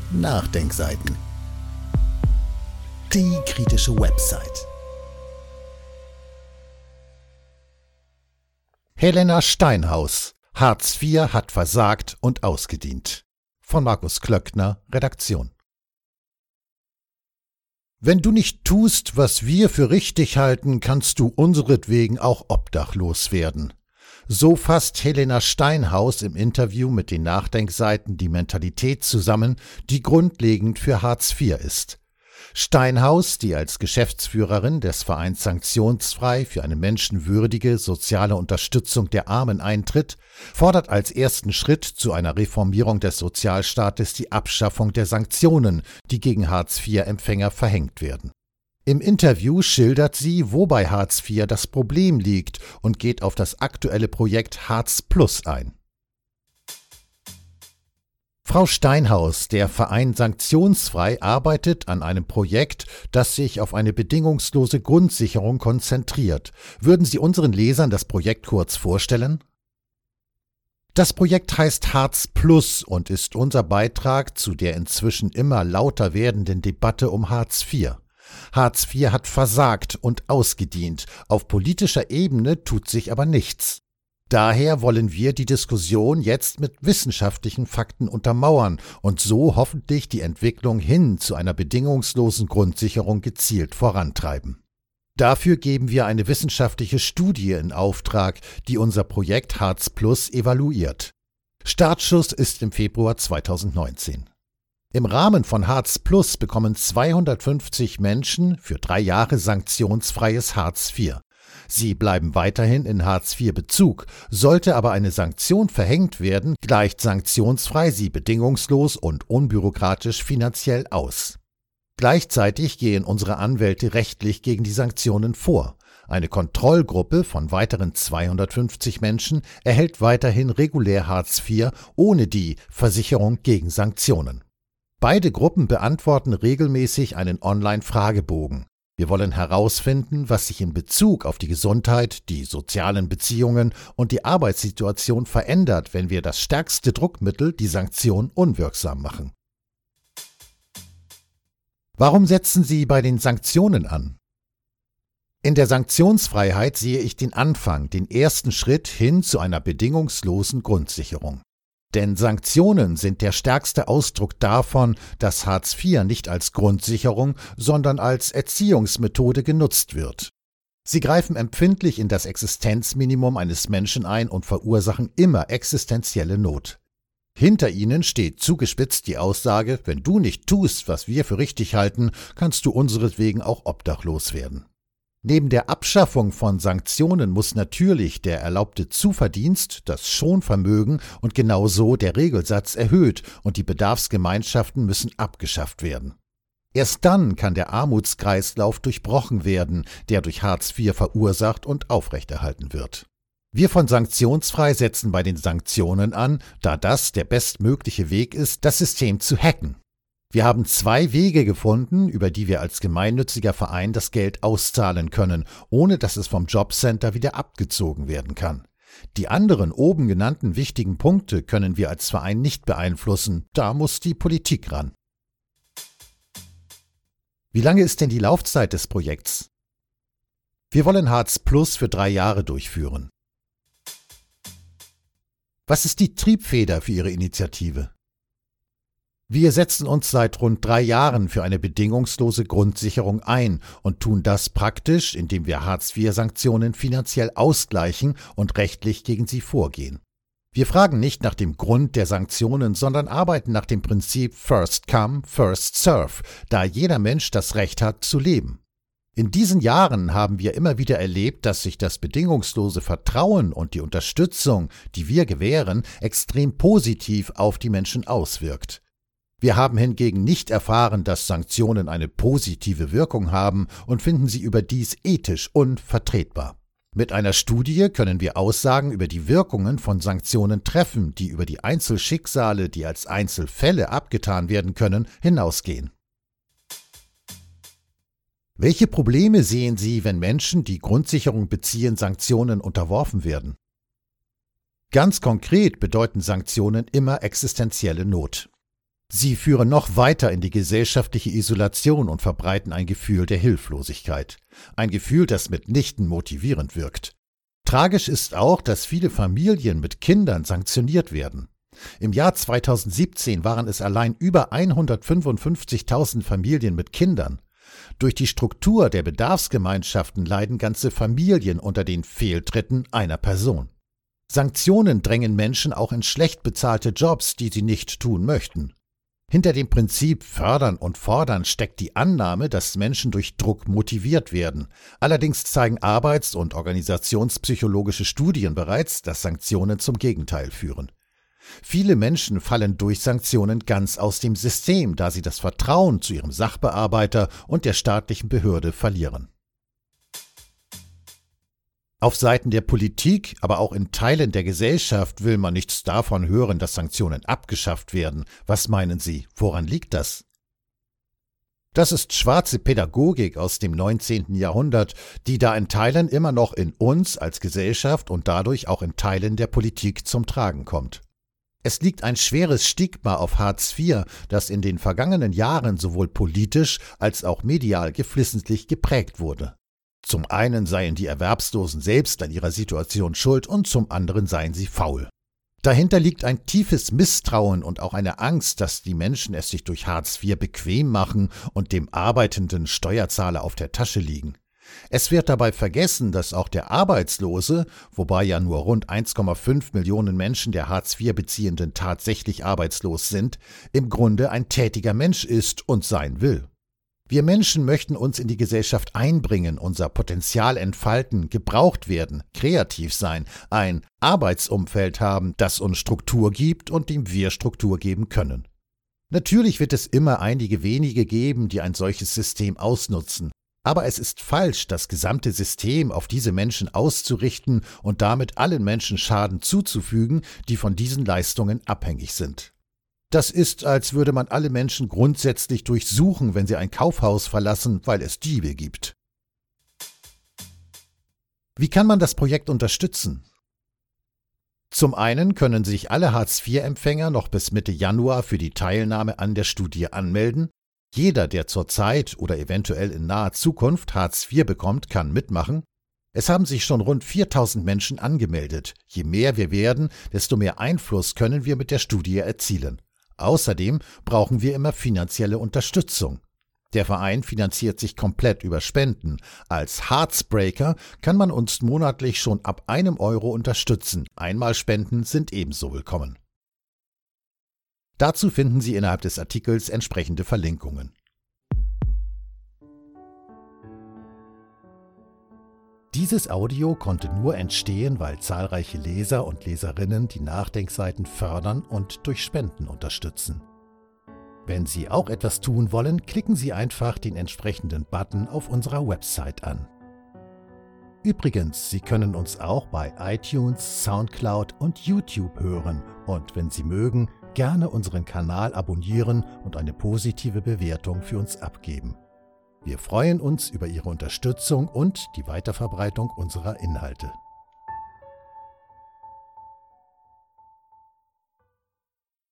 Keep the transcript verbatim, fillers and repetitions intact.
Nachdenkseiten. Die kritische Website. Helena Steinhaus. Hartz vier hat versagt und ausgedient. Von Markus Klöckner, Redaktion. Wenn du nicht tust, was wir für richtig halten, kannst du unseretwegen auch obdachlos werden. So fasst Helena Steinhaus im Interview mit den Nachdenkseiten die Mentalität zusammen, die grundlegend für Hartz vier ist. Steinhaus, die als Geschäftsführerin des Vereins Sanktionsfrei für eine menschenwürdige soziale Unterstützung der Armen eintritt, fordert als ersten Schritt zu einer Reformierung des Sozialstaates die Abschaffung der Sanktionen, die gegen Hartz vier Empfänger verhängt werden. Im Interview schildert sie, wo bei Hartz vier das Problem liegt und geht auf das aktuelle Projekt Hartz Plus ein. Frau Steinhaus, der Verein Sanktionsfrei arbeitet an einem Projekt, das sich auf eine bedingungslose Grundsicherung konzentriert. Würden Sie unseren Lesern das Projekt kurz vorstellen? Das Projekt heißt Hartz Plus und ist unser Beitrag zu der inzwischen immer lauter werdenden Debatte um Hartz vier. Hartz vier hat versagt und ausgedient. Auf politischer Ebene tut sich aber nichts. Daher wollen wir die Diskussion jetzt mit wissenschaftlichen Fakten untermauern und so hoffentlich die Entwicklung hin zu einer bedingungslosen Grundsicherung gezielt vorantreiben. Dafür geben wir eine wissenschaftliche Studie in Auftrag, die unser Projekt Hartz Plus evaluiert. Startschuss ist im Februar zweitausendneunzehn. Im Rahmen von Hartz Plus bekommen zweihundertfünfzig Menschen für drei Jahre sanktionsfreies Hartz vier. Sie bleiben weiterhin in Hartz vier Bezug, sollte aber eine Sanktion verhängt werden, gleicht sanktionsfrei sie bedingungslos und unbürokratisch finanziell aus. Gleichzeitig gehen unsere Anwälte rechtlich gegen die Sanktionen vor. Eine Kontrollgruppe von weiteren zweihundertfünfzig Menschen erhält weiterhin regulär Hartz vier ohne die Versicherung gegen Sanktionen. Beide Gruppen beantworten regelmäßig einen Online-Fragebogen. Wir wollen herausfinden, was sich in Bezug auf die Gesundheit, die sozialen Beziehungen und die Arbeitssituation verändert, wenn wir das stärkste Druckmittel, die Sanktion, unwirksam machen. Warum setzen Sie bei den Sanktionen an? In der Sanktionsfreiheit sehe ich den Anfang, den ersten Schritt hin zu einer bedingungslosen Grundsicherung. Denn Sanktionen sind der stärkste Ausdruck davon, dass Hartz vier nicht als Grundsicherung, sondern als Erziehungsmethode genutzt wird. Sie greifen empfindlich in das Existenzminimum eines Menschen ein und verursachen immer existenzielle Not. Hinter ihnen steht zugespitzt die Aussage, wenn du nicht tust, was wir für richtig halten, kannst du unseretwegen auch obdachlos werden. Neben der Abschaffung von Sanktionen muss natürlich der erlaubte Zuverdienst, das Schonvermögen und genauso der Regelsatz erhöht und die Bedarfsgemeinschaften müssen abgeschafft werden. Erst dann kann der Armutskreislauf durchbrochen werden, der durch Hartz vier verursacht und aufrechterhalten wird. Wir von Sanktionsfrei setzen bei den Sanktionen an, da das der bestmögliche Weg ist, das System zu hacken. Wir haben zwei Wege gefunden, über die wir als gemeinnütziger Verein das Geld auszahlen können, ohne dass es vom Jobcenter wieder abgezogen werden kann. Die anderen oben genannten wichtigen Punkte können wir als Verein nicht beeinflussen, da muss die Politik ran. Wie lange ist denn die Laufzeit des Projekts? Wir wollen Hartz Plus für drei Jahre durchführen. Was ist die Triebfeder für Ihre Initiative? Wir setzen uns seit rund drei Jahren für eine bedingungslose Grundsicherung ein und tun das praktisch, indem wir Hartz vier Sanktionen finanziell ausgleichen und rechtlich gegen sie vorgehen. Wir fragen nicht nach dem Grund der Sanktionen, sondern arbeiten nach dem Prinzip First Come, First Serve, da jeder Mensch das Recht hat, zu leben. In diesen Jahren haben wir immer wieder erlebt, dass sich das bedingungslose Vertrauen und die Unterstützung, die wir gewähren, extrem positiv auf die Menschen auswirkt. Wir haben hingegen nicht erfahren, dass Sanktionen eine positive Wirkung haben und finden sie überdies ethisch unvertretbar. Mit einer Studie können wir Aussagen über die Wirkungen von Sanktionen treffen, die über die Einzelschicksale, die als Einzelfälle abgetan werden können, hinausgehen. Welche Probleme sehen Sie, wenn Menschen, die Grundsicherung beziehen, Sanktionen unterworfen werden? Ganz konkret bedeuten Sanktionen immer existenzielle Not. Sie führen noch weiter in die gesellschaftliche Isolation und verbreiten ein Gefühl der Hilflosigkeit. Ein Gefühl, das mitnichten motivierend wirkt. Tragisch ist auch, dass viele Familien mit Kindern sanktioniert werden. Im Jahr zweitausendsiebzehn waren es allein über hundertfünfundfünfzigtausend Familien mit Kindern. Durch die Struktur der Bedarfsgemeinschaften leiden ganze Familien unter den Fehltritten einer Person. Sanktionen drängen Menschen auch in schlecht bezahlte Jobs, die sie nicht tun möchten. Hinter dem Prinzip Fördern und Fordern steckt die Annahme, dass Menschen durch Druck motiviert werden. Allerdings zeigen arbeits- und organisationspsychologische Studien bereits, dass Sanktionen zum Gegenteil führen. Viele Menschen fallen durch Sanktionen ganz aus dem System, da sie das Vertrauen zu ihrem Sachbearbeiter und der staatlichen Behörde verlieren. Auf Seiten der Politik, aber auch in Teilen der Gesellschaft will man nichts davon hören, dass Sanktionen abgeschafft werden. Was meinen Sie, woran liegt das? Das ist schwarze Pädagogik aus dem neunzehnten Jahrhundert, die da in Teilen immer noch in uns als Gesellschaft und dadurch auch in Teilen der Politik zum Tragen kommt. Es liegt ein schweres Stigma auf Hartz vier, das in den vergangenen Jahren sowohl politisch als auch medial geflissentlich geprägt wurde. Zum einen seien die Erwerbslosen selbst an ihrer Situation schuld und zum anderen seien sie faul. Dahinter liegt ein tiefes Misstrauen und auch eine Angst, dass die Menschen es sich durch Hartz vier bequem machen und dem arbeitenden Steuerzahler auf der Tasche liegen. Es wird dabei vergessen, dass auch der Arbeitslose, wobei ja nur rund eins Komma fünf Millionen Menschen der Hartz vier Beziehenden tatsächlich arbeitslos sind, im Grunde ein tätiger Mensch ist und sein will. Wir Menschen möchten uns in die Gesellschaft einbringen, unser Potenzial entfalten, gebraucht werden, kreativ sein, ein Arbeitsumfeld haben, das uns Struktur gibt und dem wir Struktur geben können. Natürlich wird es immer einige wenige geben, die ein solches System ausnutzen, aber es ist falsch, das gesamte System auf diese Menschen auszurichten und damit allen Menschen Schaden zuzufügen, die von diesen Leistungen abhängig sind. Das ist, als würde man alle Menschen grundsätzlich durchsuchen, wenn sie ein Kaufhaus verlassen, weil es Diebe gibt. Wie kann man das Projekt unterstützen? Zum einen können sich alle Hartz vier Empfänger noch bis Mitte Januar für die Teilnahme an der Studie anmelden. Jeder, der zurzeit oder eventuell in naher Zukunft Hartz vier bekommt, kann mitmachen. Es haben sich schon rund viertausend Menschen angemeldet. Je mehr wir werden, desto mehr Einfluss können wir mit der Studie erzielen. Außerdem brauchen wir immer finanzielle Unterstützung. Der Verein finanziert sich komplett über Spenden. Als Heartsbreaker kann man uns monatlich schon ab einem Euro unterstützen. Einmalspenden sind ebenso willkommen. Dazu finden Sie innerhalb des Artikels entsprechende Verlinkungen. Dieses Audio konnte nur entstehen, weil zahlreiche Leser und Leserinnen die Nachdenkseiten fördern und durch Spenden unterstützen. Wenn Sie auch etwas tun wollen, klicken Sie einfach den entsprechenden Button auf unserer Website an. Übrigens, Sie können uns auch bei iTunes, Soundcloud und YouTube hören und wenn Sie mögen, gerne unseren Kanal abonnieren und eine positive Bewertung für uns abgeben. Wir freuen uns über Ihre Unterstützung und die Weiterverbreitung unserer Inhalte.